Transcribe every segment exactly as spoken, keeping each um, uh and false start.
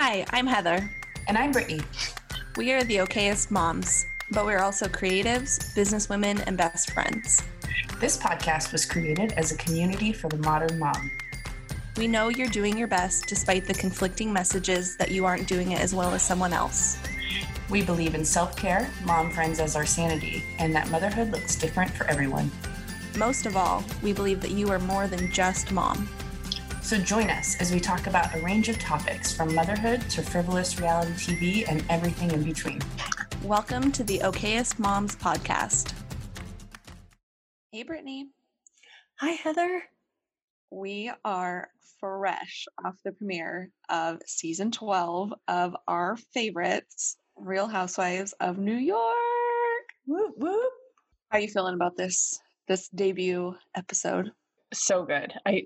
Hi, I'm Heather. And I'm Brittany. We are the okayest moms, but we're also creatives, businesswomen, and best friends. This podcast was created as a community for the modern mom. We know you're doing your best despite the conflicting messages that you aren't doing it as well as someone else. We believe in self-care, mom friends as our sanity, and that motherhood looks different for everyone. Most of all, we believe that you are more than just mom. So join us as we talk about a range of topics from motherhood to frivolous reality T V and everything in between. Welcome to the Okayest Moms podcast. Hey, Brittany. Hi, Heather. We are fresh off the premiere of season twelve of our favorites, Real Housewives of New York. Whoop, whoop. How are you feeling about this this debut episode? So good. I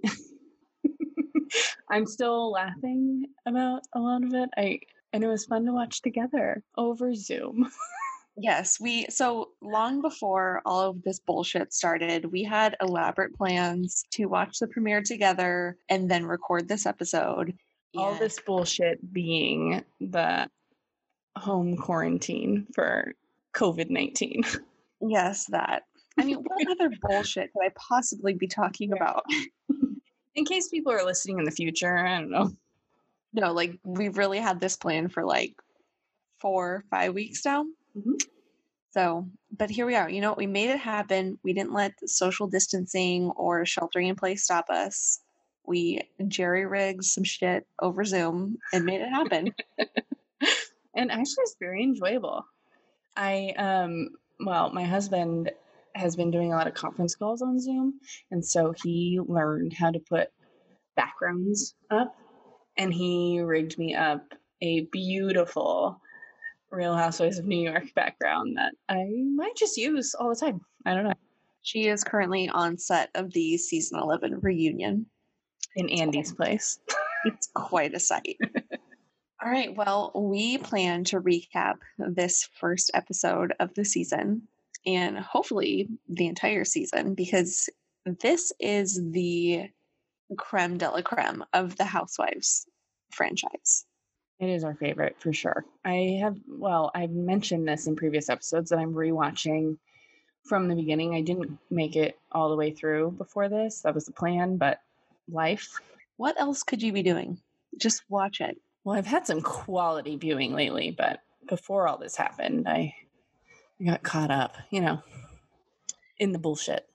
I'm still laughing about a lot of it. I and it was fun to watch together over Zoom. Yes, we so long before all of this bullshit started, we had elaborate plans to watch the premiere together and then record this episode. All And- this bullshit being the home quarantine for COVID nineteen. Yes, that. I mean, what other bullshit could I possibly be talking about? In case people are listening in the future, I don't know. No, like we really had this plan for like four, five weeks now. Mhm. So, but here we are. You know, we made it happen. We didn't let social distancing or sheltering in place stop us. We jerry rigged some shit over Zoom and made it happen. And actually it's very enjoyable. I um well, my husband has been doing a lot of conference calls on Zoom, and so he learned how to put backgrounds up, and he rigged me up a beautiful Real Housewives of New York background that I might just use all the time. I don't know. She is currently on set of the season eleven reunion. In Andy's place. It's quite a sight. All right. Well, we plan to recap this first episode of the season and hopefully the entire season because this is the creme de la creme of the Housewives franchise. It is our favorite for sure. I have, well, I've mentioned this in previous episodes that I'm rewatching from the beginning. I didn't make it all the way through before this. That was the plan, but life. What else could you be doing? Just watch it. Well, I've had some quality viewing lately, but before all this happened, I, I got caught up, you know, in the bullshit.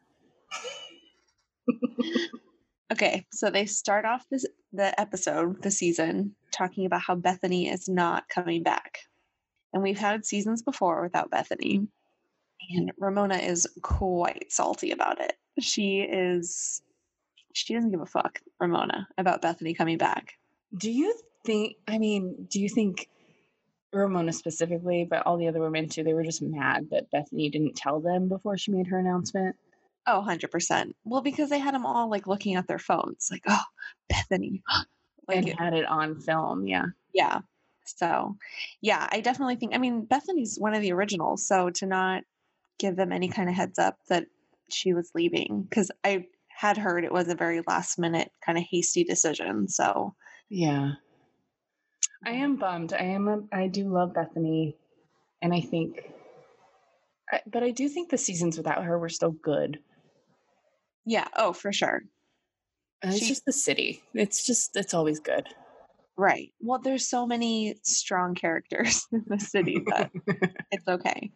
Okay, so they start off this the episode, the season, talking about how Bethany is not coming back. And we've had seasons before without Bethany. And Ramona is quite salty about it. She is she doesn't give a fuck, Ramona, about Bethany coming back. Do you think, I mean, do you think Ramona specifically, but all the other women too, they were just mad that Bethany didn't tell them before she made her announcement? Oh, one hundred percent. Well, because they had them all like looking at their phones, like, oh, Bethany. like, And had it on film, yeah. yeah. So, yeah, I definitely think, I mean, Bethany's one of the originals. So to not give them any kind of heads up that she was leaving, because I had heard it was a very last minute kind of hasty decision. So, Yeah. I am bummed. I am, a, I do love Bethany. And I think, I, but I do think the seasons without her were still good. yeah, oh, for sure. And it's She- just the city. It's just, it's always good. Right. Well, there's so many strong characters in the city that it's okay.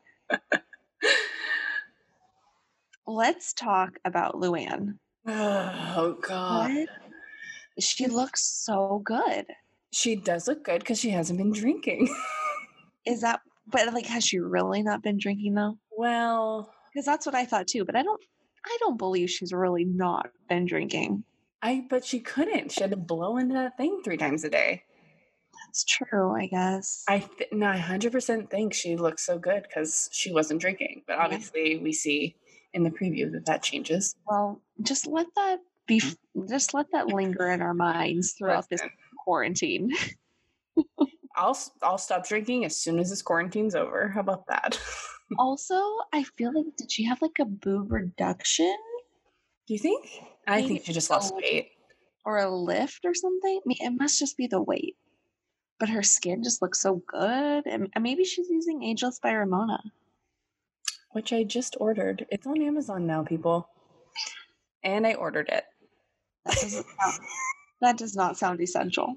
Let's talk about Luann. Oh, God. What? She looks so good. She does look good because she hasn't been drinking. Is that, but like, has she really not been drinking though? Well, Because that's what I thought too. But I don't, I don't believe she's really not been drinking. I, but she couldn't. She had to blow into that thing three times a day. That's true, I guess. I th- no, I one hundred percent think she looks so good because she wasn't drinking. But Yeah. obviously, we see in the preview that that changes. Well, just let that be, just let that linger in our minds throughout this quarantine. I'll s- I'll stop drinking as soon as this quarantine's over. How about that? Also, I feel like, did she have like a boob reduction Do you think? I Maybe think she just lost so. weight. or a lift or something? I mean, it must just be the weight. but her skin just looks so good. And and maybe she's using Ageless by Ramona. Which I just ordered. It's on Amazon now, people. And I ordered it. That doesn't sound, that does not sound essential.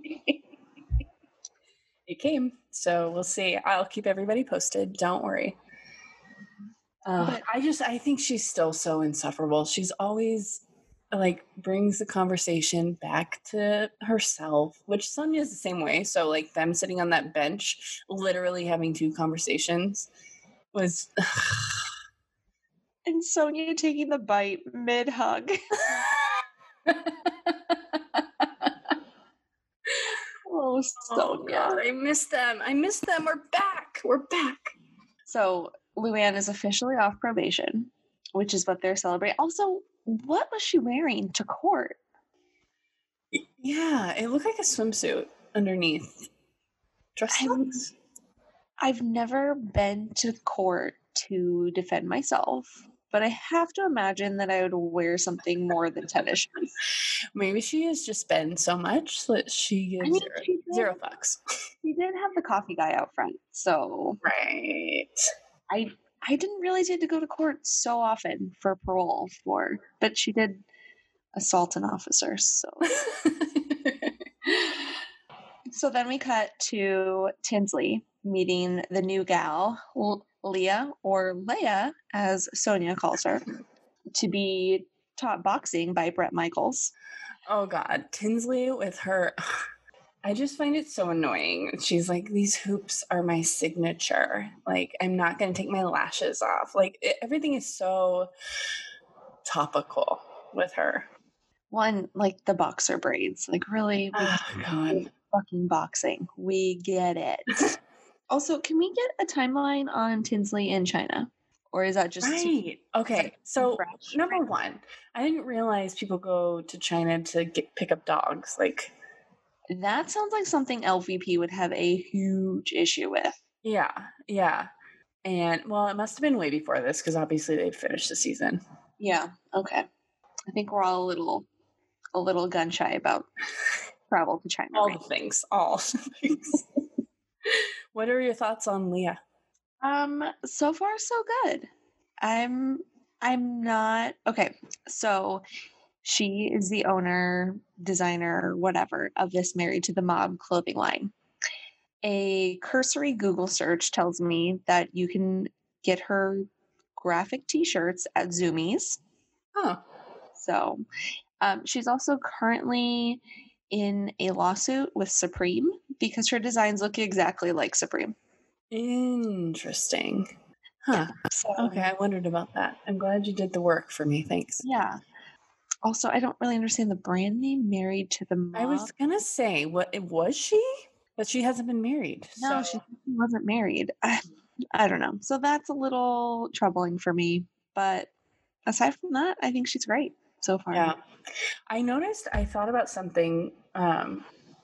It came, so we'll see. I'll keep everybody posted. Don't worry. Uh, But- I just, I think she's still so insufferable. She's always like brings the conversation back to herself, which Sonya's the same way. So like them sitting on that bench, literally having two conversations was. And Sonia taking the bite mid hug. Oh, Oh Sonia. God, I miss them. I miss them. We're back. We're back. So Luann is officially off probation, which is what they're celebrating. Also, what was she wearing to court? Yeah, it looked like a swimsuit underneath. Dress I would- slacks? I've never been to court to defend myself, but I have to imagine that I would wear something more than tennis shoes. Maybe she has just been so much that she gives I mean, zero, she did, zero fucks. she did have the coffee guy out front, so Right. I I didn't realize you had to go to court so often for parole for, but she did assault an officer. So so then we cut to Tinsley meeting the new gal, L- Leah, or Leia, as Sonia calls her, to be taught boxing by Brett Michaels. Oh God, Tinsley with her. I just find it so annoying. She's like, these hoops are my signature. Like, I'm not going to take my lashes off. Like, it, everything is so topical with her. One, like the boxer braids. Like, really? We Oh, God. fucking boxing. We get it. Also, can we get a timeline on Tinsley in China? Or is that just too- Right. Okay. So, fresh? number one, I didn't realize people go to China to get pick up dogs. Like, that sounds like something L V P would have a huge issue with. yeah, yeah. And, well, it must have been way before this because obviously they finished the season. Yeah. Okay. I think we're all a little, a little gun shy about travel to China. All right? the things. All the things. What are your thoughts on Leah? Um. So far, so good. I'm. I'm not okay. So, she is the owner, designer, whatever of this Married to the Mob clothing line. A cursory Google search tells me that you can get her graphic T-shirts at Zoomies. Oh, So, um, she's also currently in a lawsuit with Supreme because her designs look exactly like Supreme. interesting. Huh. So, Okay, I wondered about that. I'm glad you did the work for me. Thanks. yeah. Also, I don't really understand the brand name Married to the Mob. I was gonna say, what it was she? But she hasn't been married. No, so. she wasn't married. I, I don't know. So that's a little troubling for me. But aside from that, I think she's great so far. Yeah. I noticed, I thought about something um,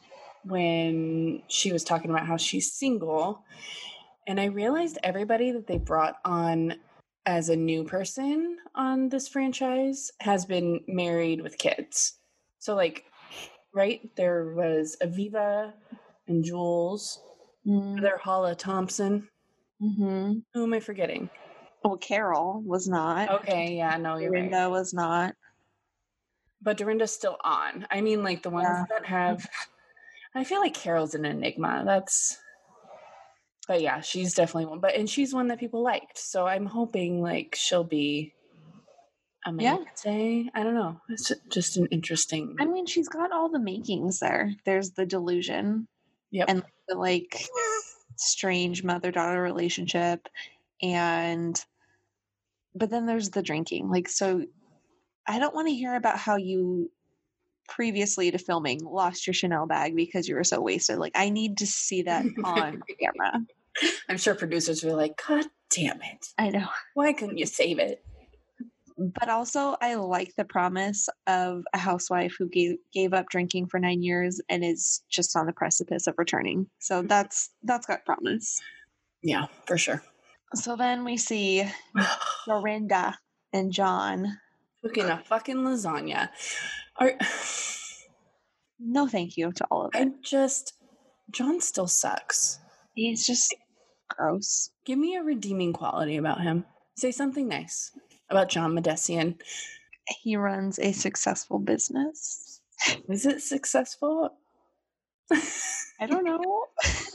when she was talking about how she's single. And I realized everybody that they brought on as a new person on this franchise has been married with kids. So, like, right? There was Aviva and Jules. Mm, There, Hala Thompson. mm-hmm. Who am I forgetting? Well, Carol was not. Okay, yeah, no, you're right. Dorinda was not. But Dorinda's still on. I mean, like the ones Yeah. that have. I feel like Carol's an enigma. That's. But yeah, she's definitely one. But and she's one that people liked. So I'm hoping like she'll be. I Yeah. might say I don't know. It's ju- just an interesting. I mean, she's got all the makings there. There's the delusion. Yep. And the like strange mother-daughter relationship. And but then there's the drinking. Like, so I don't want to hear about how you previously to filming lost your Chanel bag because you were so wasted. Like, I need to see that on camera. I'm sure producers were like, God damn it. I know. Why couldn't you save it? But also, I like the promise of a housewife who gave gave up drinking for nine years and is just on the precipice of returning. So that's that's got promise. Yeah, for sure. So then we see Dorinda and John. Cooking a fucking lasagna. Are, No, thank you to all of I it. just, John still sucks. He's just gross. Give me a redeeming quality about him. Say something nice about John Medesian. He runs a successful business. Is it successful? I don't know.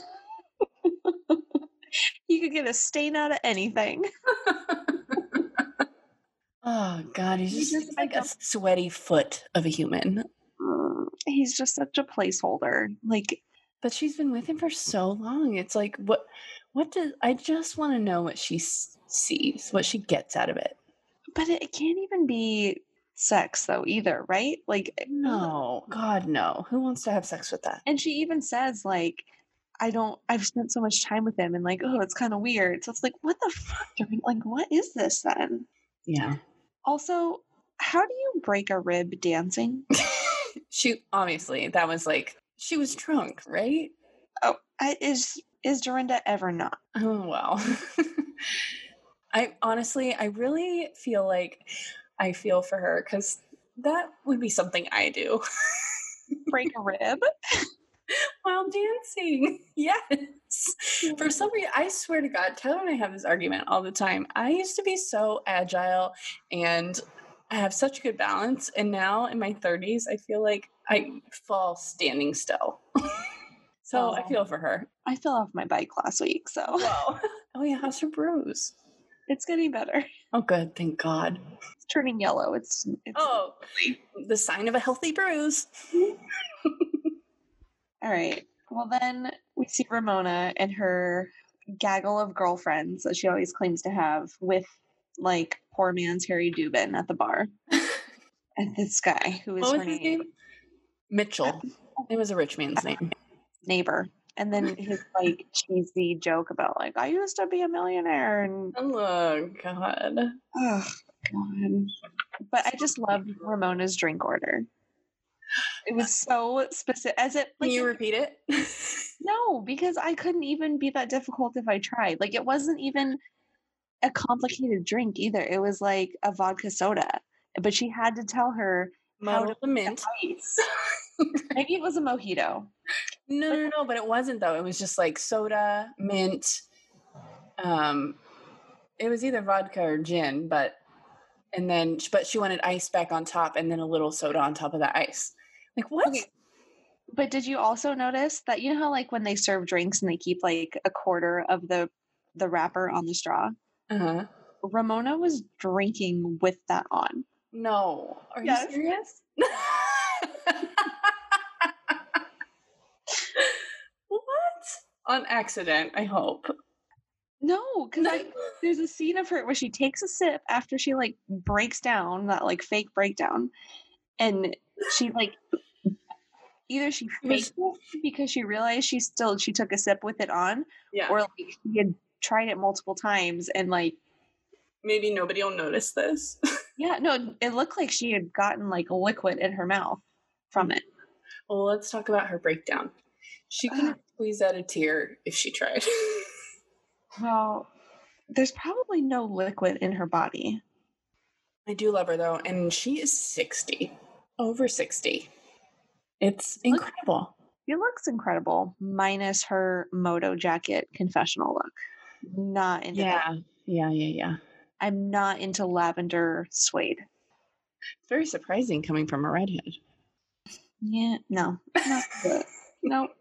You could get a stain out of anything. Oh, God. He's just, He's just like like a a- sweaty foot of a human. Mm, He's just such a placeholder. Like, But she's been with him for so long. It's like, what What does... I just want to know what she s- sees, what she gets out of it. but it can't even be sex though either, right? Like, No. God, no. Who wants to have sex with that? and she even says like, I don't, I've spent so much time with him and like, oh, it's kind of weird. So it's like, what the fuck? Doreen? Like, what is this then? Yeah. Also, how do you break a rib dancing? She, obviously, that was like, she was drunk, right? Oh, I, is is Dorinda ever not? Oh, wow. I honestly, I really feel like I feel for her because that would be something I do. Break a rib? While dancing. Yes. For some reason, I swear to God, Tyler and I have this argument all the time. I used to be so agile and I have such good balance. And now in my thirties, I feel like I fall standing still. So I Oh. feel for her. I fell off my bike last week, so Wow. Oh, yeah. How's your bruise? it's getting better. Oh, good. Thank God. It's turning yellow. It's it's Oh, the sign of a healthy bruise. all right. Well, then we see Ramona and her gaggle of girlfriends that she always claims to have with like poor man's Harry Dubin at the bar. And this guy who is What her was his name? name? Mitchell. It was a rich man's name. Neighbor. And then his like cheesy joke about like I used to be a millionaire and Oh, God. oh god. But I just loved Ramona's drink order. It was so specific as it Can like you repeat it? no, because I couldn't even be that difficult if I tried. Like it wasn't even a complicated drink either. It was like a vodka soda. But she had to tell her how to Muddle the mint. ice. Maybe it was a mojito. No, no, no, but it wasn't though. It was just like soda, mint. Um, it was either vodka or gin, but and then but she wanted ice back on top, and then a little soda on top of that ice. Like what? Okay. But did you also notice that you know how like when they serve drinks and they keep like a quarter of the the wrapper on the straw? Uh huh. Ramona was drinking with that on. No, are Yes. you serious? What? On accident, I hope. No, because I there's a scene of her where she takes a sip after she like breaks down that like fake breakdown, and she like either she faked it because she realized she still she took a sip with it on, Yeah. or like she had tried it multiple times and like Maybe nobody will notice this. yeah no it looked like she had gotten like a liquid in her mouth from it. Well, let's talk about her breakdown. She couldn't squeeze out a tear if she tried. Well, there's probably no liquid in her body. I do love her though, and she is sixty. Over sixty. It's incredible. She looks incredible, minus her moto jacket confessional look. Not into that. Yeah, yeah, yeah. I'm not into lavender suede. It's very surprising coming from a redhead. Yeah, no, not good. Nope.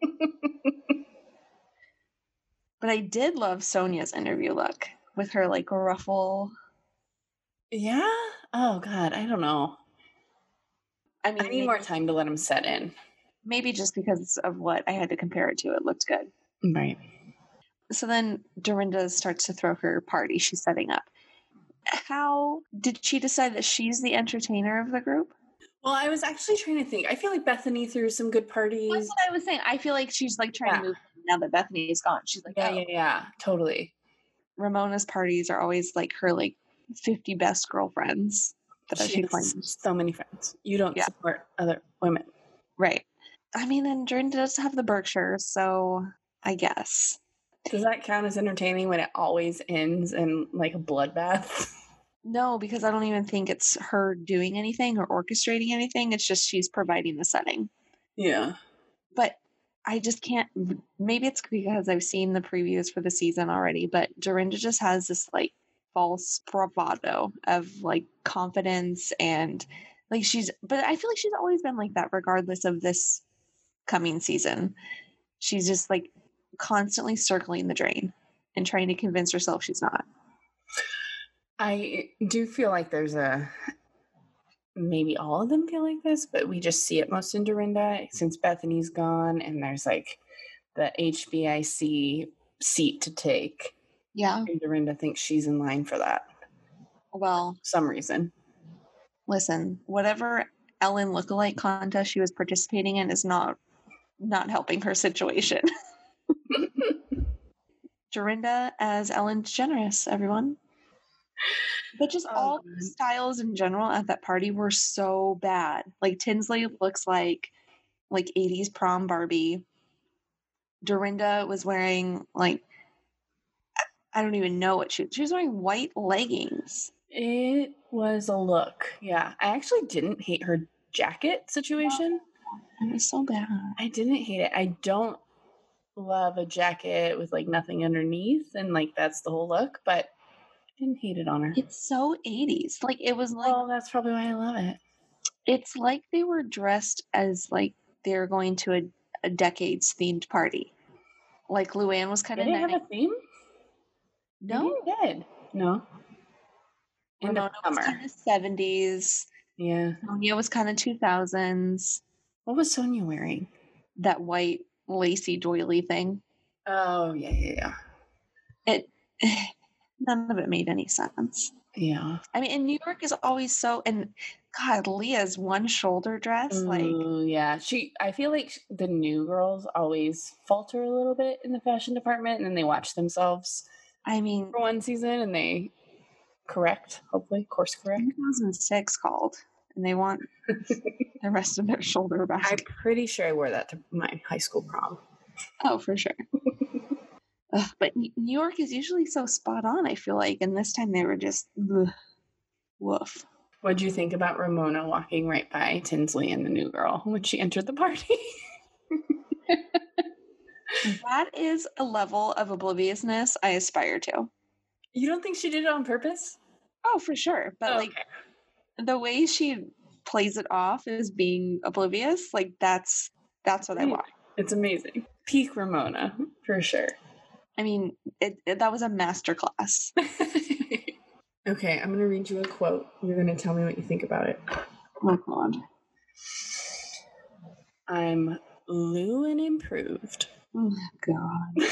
But I did love Sonia's interview look with her like ruffle. Yeah? Oh God, I don't know. I mean, I need maybe, more time to let them set in. maybe just because of what I had to compare it to, it looked good. Right. So then Dorinda starts to throw her party she's setting up. How did she decide that she's the entertainer of the group? Well, I was actually trying to think. I feel like Bethany threw some good parties. That's what I was saying. I feel like she's like trying Yeah. to move now that Bethany is gone. She's like, Yeah, oh. yeah, yeah. Totally. Ramona's parties are always like her like fifty best girlfriends that she, She has claims. so many friends. You don't Yeah. support other women. Right. I mean, and Dorinda does have the Berkshires, so I guess. Does that count as entertaining when it always ends in like a bloodbath? No, because I don't even think it's her doing anything or orchestrating anything. It's just she's providing the setting. Yeah. But I just can't. Maybe it's because I've seen the previews for the season already, but Dorinda just has this like false bravado of like confidence and like she's. But I feel like she's always been like that, regardless of this coming season. She's just like constantly circling the drain and trying to convince herself she's not. I do feel like there's a maybe all of them feel like this, but we just see it most in Dorinda since Bethany's gone, and there's like the H B I C seat to take. Yeah. And Dorinda thinks she's in line for that. Well, for some reason. Listen, whatever Ellen lookalike contest she was participating in is not not helping her situation. Dorinda as Ellen DeGeneres, everyone. But just Oh, all God. the styles in general at that party were so bad. Like Tinsley looks like like eighties prom Barbie. Dorinda was wearing like I don't even know what she she was wearing white leggings. It was a look. Yeah. I actually didn't hate her jacket situation. It was so bad. I didn't hate it. I don't love a jacket with like nothing underneath, and like that's the whole look, but I didn't hate it on her. It's so eighties. Like it was like Well, that's probably why I love it. it's like they were dressed as like they're going to a, a decades themed party. Like Luann was kind Did of it have a theme? no. Maybe it did. No. End of Ramona was summer. kind of seventies. Yeah. Sonia was kind of two thousands. What was Sonia wearing? That white lacy doily thing. Oh, yeah, yeah, yeah. It none of it made any sense. Yeah. I mean, and New York is always so and God, Leah's one shoulder dress, like Ooh, yeah. She I feel like sh- the new girls always falter a little bit in the fashion department, and then they watch themselves I mean, for one season and they correct, hopefully, course correct. two thousand six called, and they want the rest of their shoulder I'm back. pretty sure I wore that to my high school prom. Oh, for sure. Ugh, but N- New York is usually so spot on, I feel like, and this time they were just ugh, woof. What'd you think about Ramona walking right by Tinsley and the new girl when she entered the party? That is a level of obliviousness I aspire to. You don't think she did it on purpose? Oh, for sure. But like Okay. the way she plays it off as being oblivious, like that's that's what I Right. want. It's amazing. Peak Ramona, for sure. I mean, it, it that was a masterclass. Okay, I'm going to read you a quote. You're going to tell me what you think about it. Oh God. I'm Lou and improved. Oh God.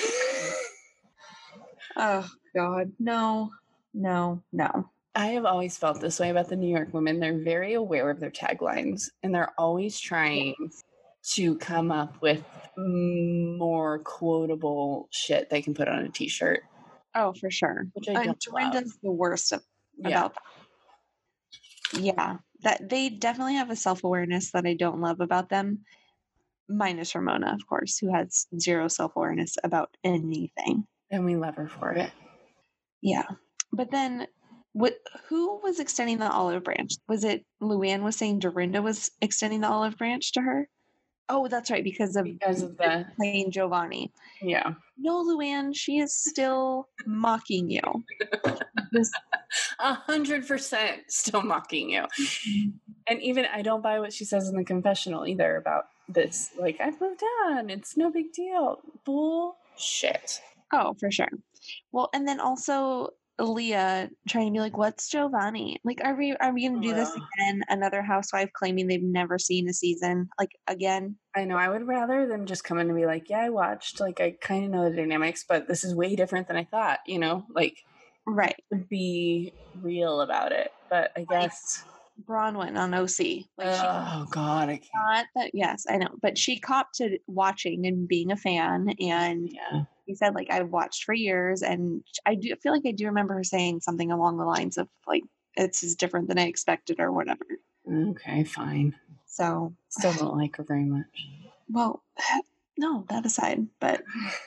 Oh God. No. No. No. I have always felt this way about the New York women. They're very aware of their taglines, and they're always trying to come up with more quotable shit they can put on a t-shirt. Oh, for sure. Which I And don't love. Dorinda's the worst of, Yeah. about that. Yeah. That they definitely have a self-awareness that I don't love about them. Minus Ramona, of course, who has zero self-awareness about anything. And we love her for it. Yeah. But then what who was extending the olive branch? Was it Luann was saying Dorinda was extending the olive branch to her? Oh, that's right, because of Because of the, playing Giovanni. yeah. No, Luann, she is still mocking you. This A hundred percent still mocking you. And even I don't buy what she says in the confessional either about this. Like, I've moved on. It's no big deal. Bullshit. Oh, for sure. Well, and then also Leah trying to be like, "What's Giovanni? Like, are we are we going to do this Ugh. again? Another housewife claiming they've never seen a season? Like again? I know. I would rather them just come in and be like, yeah, I watched. Like, I kind of know the dynamics, but this is way different than I thought, you know? Like, Right? be real about it. But I guess. Bronwyn on O C. Like she Oh, God. I can't. not that. Yes, I know, but she copped to watching and being a fan, and Yeah. he said like I've watched for years, and I do feel like I do remember her saying something along the lines of like it's as different than I expected or whatever. Okay, fine. So, Still don't like her very much. well, no, that aside, but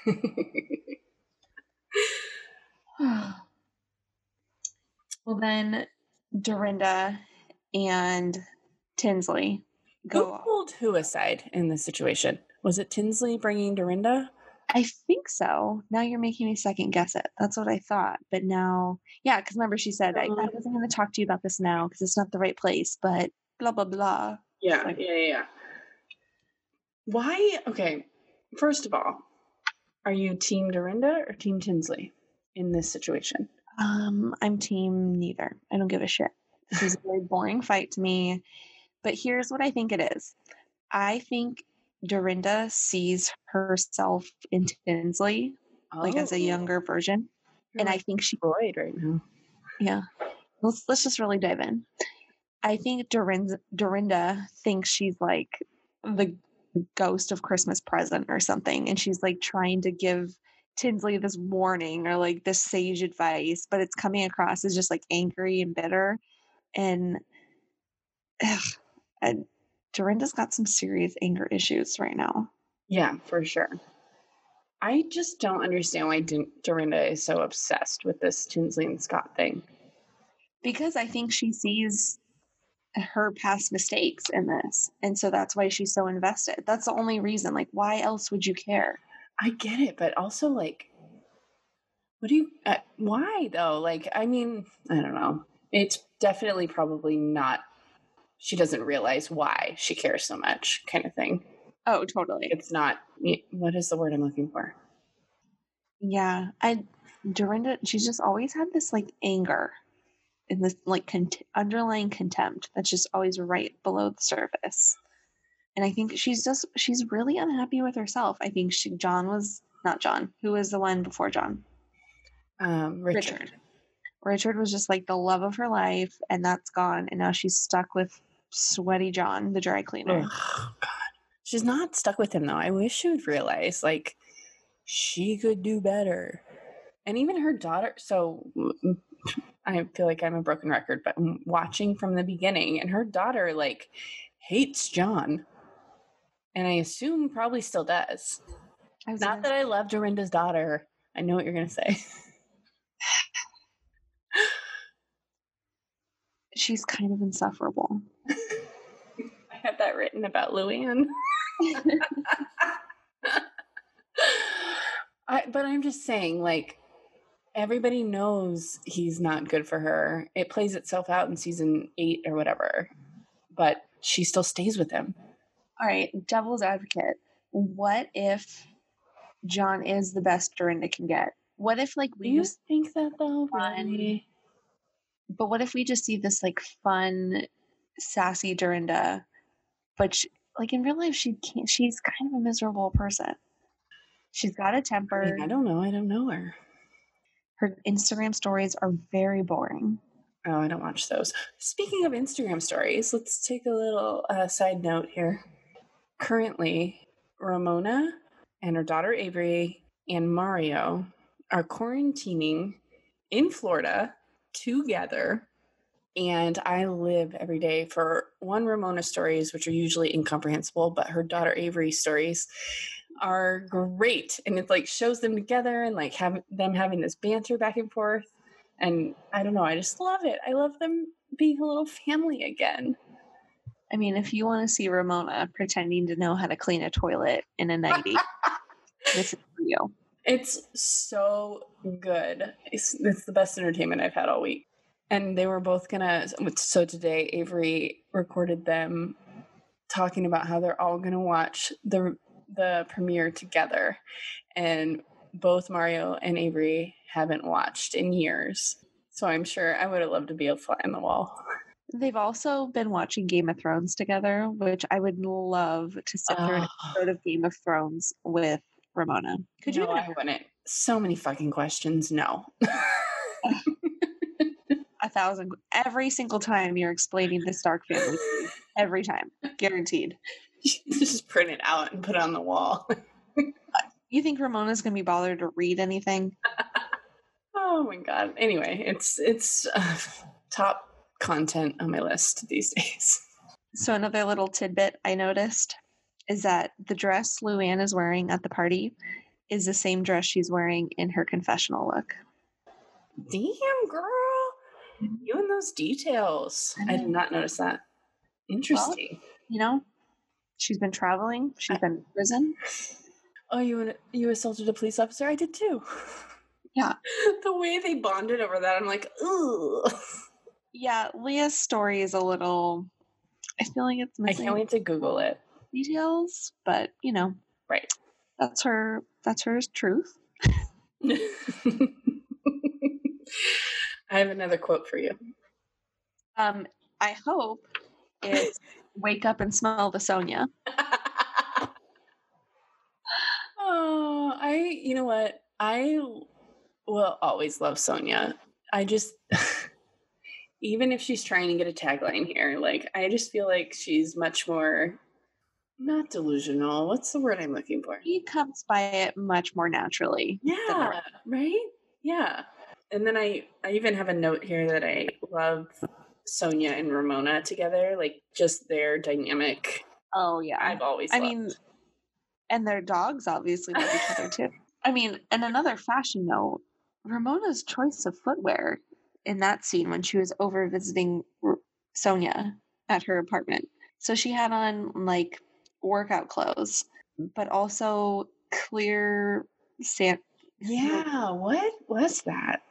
well, then Dorinda and Tinsley Who go off. pulled who aside in this situation? Was it Tinsley bringing Dorinda? I think so. Now you're making me second guess it. That's what I thought. But now, yeah, because remember she said, I, I Um, wasn't going to talk to you about this now because it's not the right place, but blah, blah, blah. yeah, Like- yeah, yeah, yeah. Why? Okay, first of all, are you Team Dorinda or Team Tinsley in this situation? Um, I'm team neither. I don't give a shit. This is a very boring fight to me. But here's what I think it is. I think Dorinda sees herself in Tinsley, like as a Oh, younger version. you're And I like think she, Freud right now. yeah, let's let's just really dive in. I think Dorinda, Dorinda thinks she's like the ghost of Christmas present or something, and she's like trying to give Tinsley this warning or like this sage advice, but it's coming across as just like angry and bitter. And, ugh, and Dorinda's got some serious anger issues right now. Yeah, for sure. I just don't understand why Din- Dorinda is so obsessed with this Tinsley and Scott thing. Because I think she sees her past mistakes in this. And so that's why she's so invested. That's the only reason. Like, why else would you care? I get it, but also like, what do you? Uh, why though? Like, I mean, I don't know. It's definitely probably not. She doesn't realize why she cares so much, kind of thing. Oh, totally. It's not. What is the word I'm looking for? Yeah. I, Dorinda, she's just always had this like anger and this like con- underlying contempt that's just always right below the surface. And I think she's just, she's really unhappy with herself. I think she, John was, not John, who was the one before John? Um, Richard. Richard. Richard was just like the love of her life, and that's gone. And now she's stuck with sweaty John, the dry cleaner. Ugh, God. She's not stuck with him though. I wish she would realize like she could do better. And even her daughter. So I feel like I'm a broken record, but I'm watching from the beginning, and her daughter like hates John, and I assume probably still does. I was Not gonna that I love Dorinda's daughter. I know what you're gonna say. she's kind of insufferable. I have that written about Luann. I, but I'm just saying, like, everybody knows he's not good for her. It plays itself out in season eight or whatever, but she still stays with him. All right, devil's advocate. What if John is the best Dorinda can get? What if like we Do you just think that though? fun, Really? but what if we just see this like fun, sassy Dorinda, but she, like in real life she can't. She's kind of a miserable person. She's got a I temper. mean, I don't know. I don't know her. Her Instagram stories are very boring. Oh, I don't watch those. Speaking of Instagram stories, let's take a little uh, side note here. Currently, Ramona and her daughter Avery and Mario are quarantining in Florida together. And I live every day for one, Ramona stories, which are usually incomprehensible, but her daughter Avery's stories are great. And it like shows them together and like have them having this banter back and forth. And I don't know, I just love it. I love them being a little family again. I mean, if you want to see Ramona pretending to know how to clean a toilet in a nightie, this is for you. It's so good. It's, it's the best entertainment I've had all week. And they were both gonna, so today Avery recorded them talking about how they're all gonna watch the the premiere together. And both Mario and Avery haven't watched in years. So I'm sure I would have loved to be a fly on the wall. They've also been watching Game of Thrones together, which I would love to sit through an Oh, episode of Game of Thrones with Ramona. Could you no, even I wouldn't. So many fucking questions. No. a thousand every single time you're explaining the Stark family to me. Every time. Guaranteed. Just print it out and put it on the wall. You think Ramona's gonna be bothered to read anything? Oh my god. Anyway, it's it's uh, top content on my list these days. So another little tidbit I noticed is that the dress Luann is wearing at the party is the same dress she's wearing in her confessional look. Damn, girl. You and those details. I did not notice that. Interesting. You know? She's been traveling. She's I- been in prison. Oh, you you assaulted a police officer? I did too. Yeah. The way they bonded over that, I'm like, ugh. Yeah, Leah's story is a little. I feel like it's I missing can't wait to Google it. details, but you know, Right. that's her. That's her truth. I have another quote for you. Um, I hope it's wake up and smell the Sonia. Oh, I, you know what? I will always love Sonia. I just, even if she's trying to get a tagline here, like, I just feel like she's much more, not delusional. What's the word I'm looking for? He comes by it much more naturally. than the Yeah, rest. right? Yeah. And then I, I even have a note here that I love Sonia and Ramona together, like just their dynamic. Oh yeah. I've always I loved. mean, and their dogs obviously love each other too. I mean, and another fashion note, Ramona's choice of footwear in that scene when she was over visiting R- Sonia at her apartment. So she had on like workout clothes, but also clear sand. Yeah, what was that?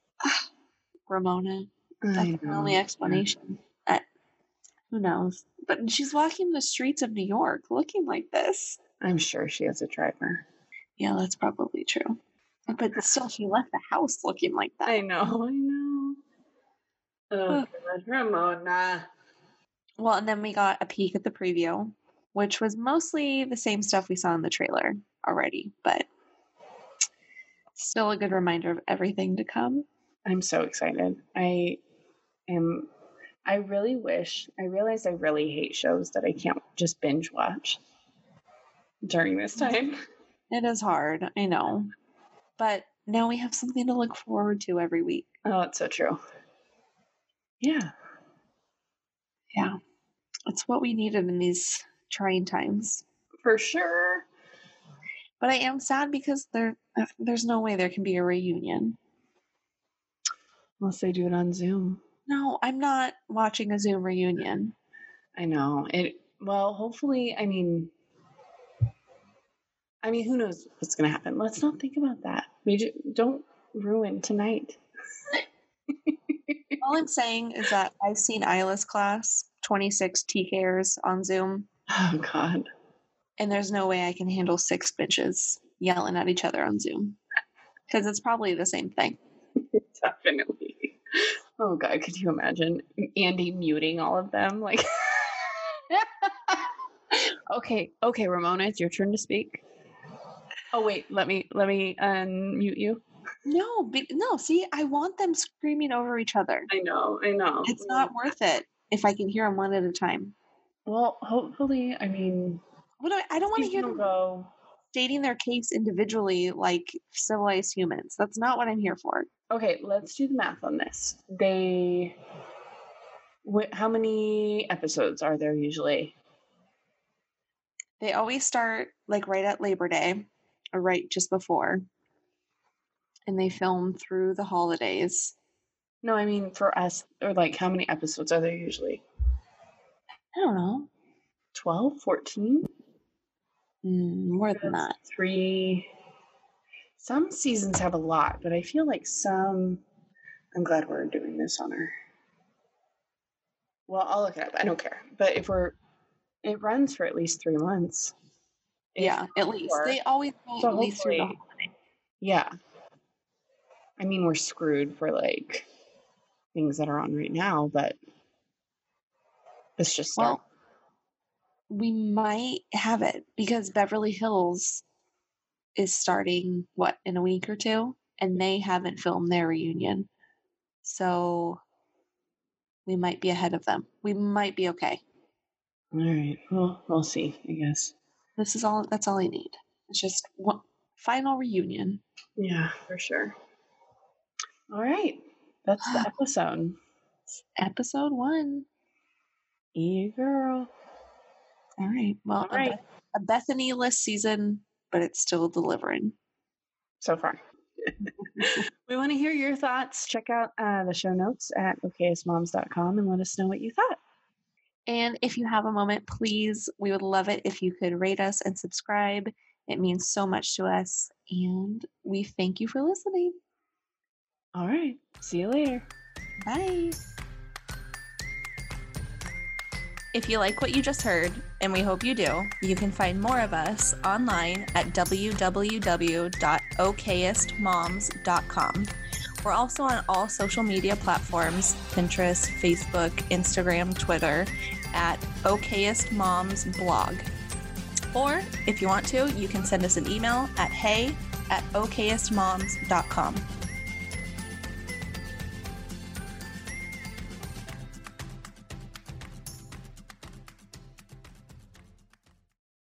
Ramona. I That's the only know. explanation. I, who knows? But she's walking the streets of New York looking like this. I'm sure she has a driver. Yeah, that's probably true. But still, she left the house looking like that. I know, I know. Oh, Ugh. God, Ramona. Well, and then we got a peek at the preview, which was mostly the same stuff we saw in the trailer already, but still a good reminder of everything to come. I'm so excited. I am. I really wish. I realize I really hate shows that I can't just binge watch during this time. It is hard, I know. But now we have something to look forward to every week. Oh, it's so true. Yeah. Yeah. It's what we needed in these trying times. For sure. But I am sad because there there's no way there can be a reunion. Unless they do it on Zoom. No, I'm not watching a Zoom reunion. I know. It well, hopefully, I mean I mean, who knows what's going to happen. Let's not think about that. We just, don't ruin tonight. All I'm saying is that I've seen Isla's class, twenty-six T Kers on Zoom, Oh God. and there's no way I can handle six bitches yelling at each other on Zoom. Because it's probably the same thing. Definitely. Oh God, could you imagine Andy muting all of them? Like Okay, okay, Ramona, it's your turn to speak. Oh wait, let me let me unmute you. No, be, no, see, I want them screaming over each other. I know, I know. It's not worth it if I can hear them one at a time. Well, hopefully, I mean, What do I, I don't want to hear season will them go. stating their case individually like civilized humans. That's not what I'm here for. Okay, let's do the math on this. They, wh- how many episodes are there usually? They always start like right at Labor Day or right just before. And they film through the holidays. No, I mean for us, or like how many episodes are there usually? I don't know. twelve, fourteen? Mm, more than that. Three. Some seasons have a lot, but I feel like some. I'm glad we're doing this on our. Well, I'll look it up. I don't care. But if we're. It runs for at least three months. If Yeah, at least. four. They always go So at least through the hopefully- Yeah. I mean, we're screwed for like things that are on right now, but it's just start. Well, we might have it because Beverly Hills is starting, what, in a week or two? And they haven't filmed their reunion. So we might be ahead of them. We might be okay. All right. Well, we'll see, I guess. This is all, that's all I need. It's just one final reunion. Yeah, for sure. All right. That's the episode. Episode one. You girl. All right. Well, All right. a, Beth- a Bethany-less season, but it's still delivering. So far. We want to hear your thoughts. Check out uh, the show notes at okayasmoms dot com and let us know what you thought. And if you have a moment, please, we would love it if you could rate us and subscribe. It means so much to us. And we thank you for listening. All right. See you later. Bye. If you like what you just heard, and we hope you do, you can find more of us online at w w w dot okayest moms dot com. We're also on all social media platforms, Pinterest, Facebook, Instagram, Twitter, at Okayest Moms Blog. Or if you want to, you can send us an email at hey at okayest moms dot com.